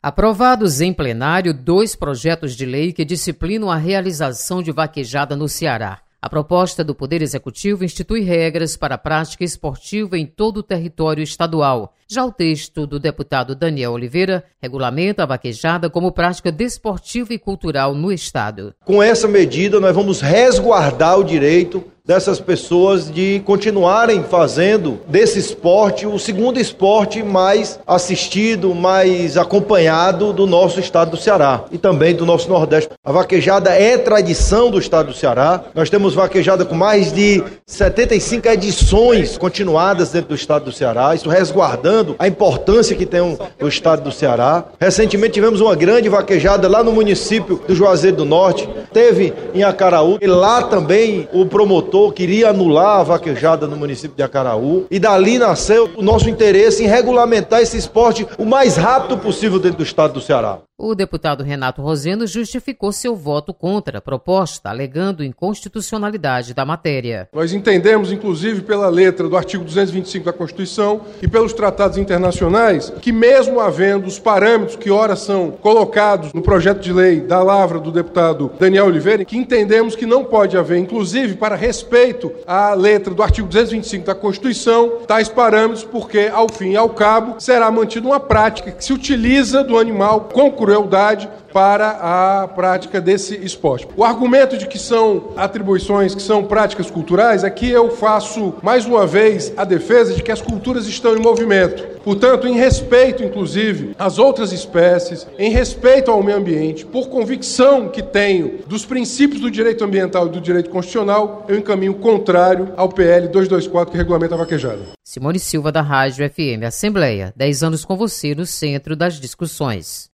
Aprovados em plenário 2 projetos de lei que disciplinam a realização de vaquejada no Ceará. A proposta do Poder Executivo institui regras para a prática esportiva em todo o território estadual. Já o texto do deputado Daniel Oliveira regulamenta a vaquejada como prática desportiva e cultural no Estado. Com essa medida, nós vamos resguardar o direito dessas pessoas de continuarem fazendo desse esporte o segundo esporte mais assistido, mais acompanhado do nosso estado do Ceará e também do nosso Nordeste. A vaquejada é tradição do estado do Ceará. Nós temos vaquejada com mais de 75 edições continuadas dentro do estado do Ceará, isso resguardando a importância que tem o estado do Ceará. Recentemente tivemos uma grande vaquejada lá no município do Juazeiro do Norte, teve em Acaraú, e lá também o promotor queria anular a vaquejada no município de Acaraú, e dali nasceu o nosso interesse em regulamentar esse esporte o mais rápido possível dentro do estado do Ceará. O deputado Renato Rosendo justificou seu voto contra a proposta, alegando inconstitucionalidade da matéria. Nós entendemos, inclusive pela letra do artigo 225 da Constituição e pelos tratados internacionais, que mesmo havendo os parâmetros que ora são colocados no projeto de lei da lavra do deputado Daniel Oliveira, que entendemos que não pode haver, inclusive para respeito à letra do artigo 225 da Constituição, tais parâmetros, porque ao fim e ao cabo será mantida uma prática que se utiliza do animal com crueldade para a prática desse esporte. O argumento de que são atribuições, que são práticas culturais, aqui eu faço mais uma vez a defesa de que as culturas estão em movimento. Portanto, em respeito, inclusive, às outras espécies, em respeito ao meio ambiente, por convicção que tenho dos princípios do direito ambiental e do direito constitucional, eu encaminho contrário ao PL 224 que regulamenta a vaquejada. Simone Silva, da Rádio FM Assembleia, 10 anos com você no centro das discussões.